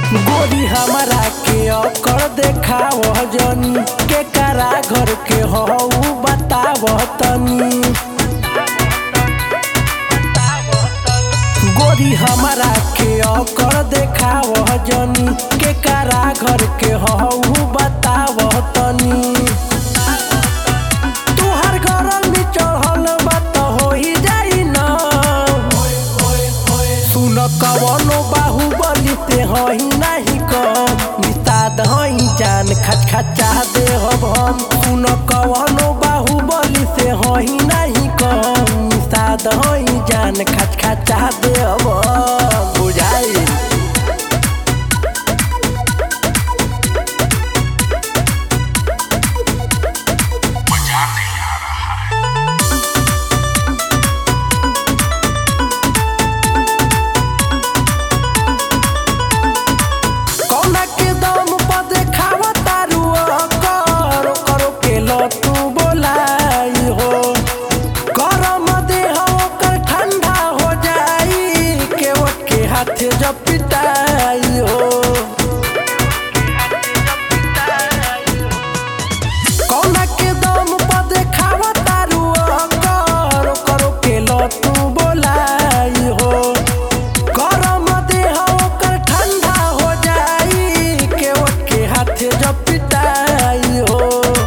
गोरी हमारा के अकर देखाव जनी के करा घर के हऊ बताव तनी। गोरी हमारा के अकर देखाव जनी के करा घर के हऊ बताव तनी। तुहार गरल में चढ़ल बात हो ही जाई न सुन कवनो बाहुबली ते हई नहीं कम निषाद हई जान खच खचा दे हम। सुन कवनो बाहुबली से हई नहीं कम निषाद हई जान खच खचा दे बुझाई। जब पिटाई हो कौना के दम पर देखावा तारू करो करो के लो तू बोलाई हो। गरम देह ओकर ठंडा हो जाई के हाथे जब पिटाई हो।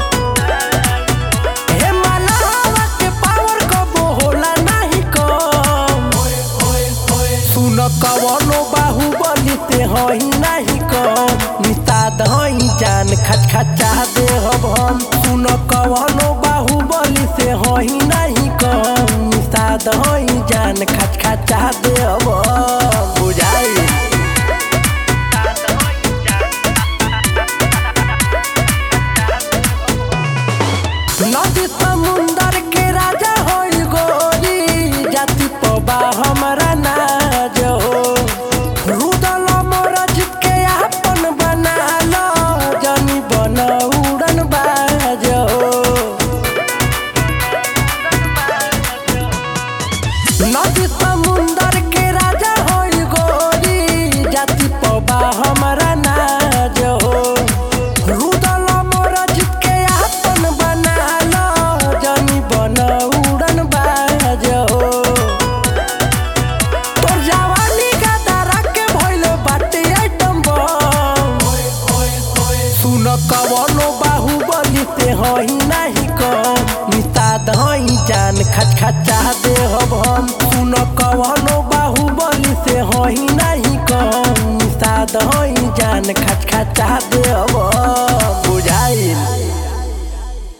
हे मलावा के पावर कबो होला नहीं कम सुन कवनो बाहुबली ते हई नहीं कम निषाद हई जान खच खचा दे हम। सुन कवनो बाहुबली से हई नहीं कम निषाद हई जान खच खचा दे बुझाई। नदी समुंदर के राजा होई गोरी जाति पबा हमरा नाज हो। रुदल मोरज के आपन बना लो जनी बन उड़न बाज हो। नदी समुंदर के राजा होई गोरी जाति पबा हमरा नाज हो। रुदल मोरज के आपन बना लो जनी बन उड़न बाज हो। तोर जवानी का दारा के भइल बाटे आइटम बम सुन कवनो बाहुबली से हई नहीं कम निषाद हई जान खच खचा दे हम। सुन कवनो बाहुबली से हई नहीं कम निषाद हई जान खच खचा दे।